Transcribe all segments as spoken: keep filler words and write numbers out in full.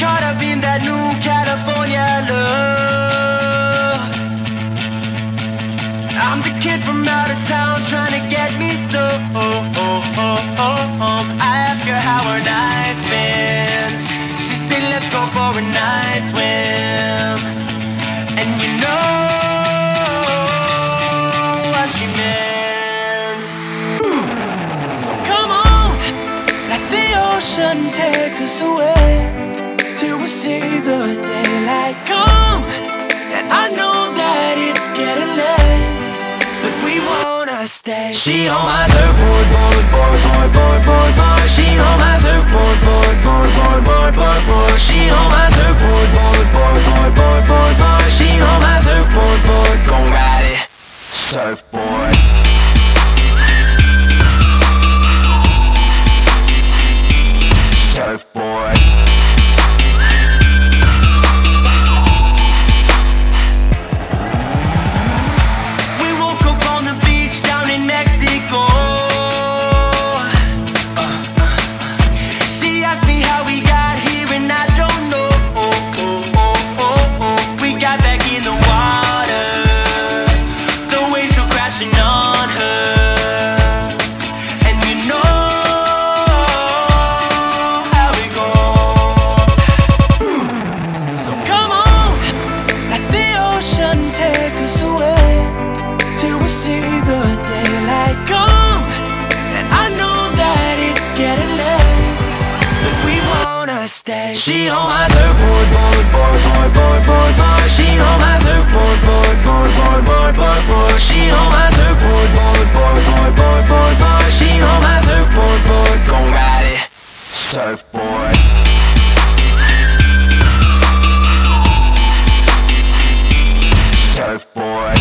caught up in that new California love. I'm the kid from out of town trying to get me so. I ask her how her night's been. She said let's go for a night swim. And you know what she meant. So come on, let the ocean take us away till we see the daylight come. And I know that it's getting late, but we wanna stay. She on my surfboard, board, board, board, board, board, board. She on my surfboard, board, board, board, board, board, board. She on my surfboard, board, board, board, board, board, board. She on my surfboard, board. Gon' ride it, surfboard. Surfboard. We woke up on the beach down in Mexico. uh, uh. She asked me how we got here and I don't know. We got back in the water, the waves were crashing on her. And you know take us away till we see the daylight come. And I know that it's getting late, but we wanna stay. She on my surfboard, board, board, board, board, board, board. She on my surfboard, board, board, board, board, board, board. She on my surfboard, board, board, board, board, board, board. She on my surfboard, board. Gon' ride it, surfboard. Surfboard.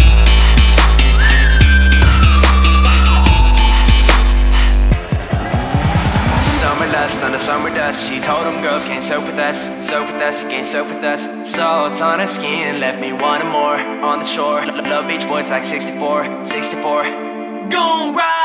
Summer dust on the summer dust. She told them girls can't surf with us, surf with us, can't surf with us. Salt on her skin, left me wanting more on the shore. Love Beach Boys like sixty-four, sixty-four. Gon' ride.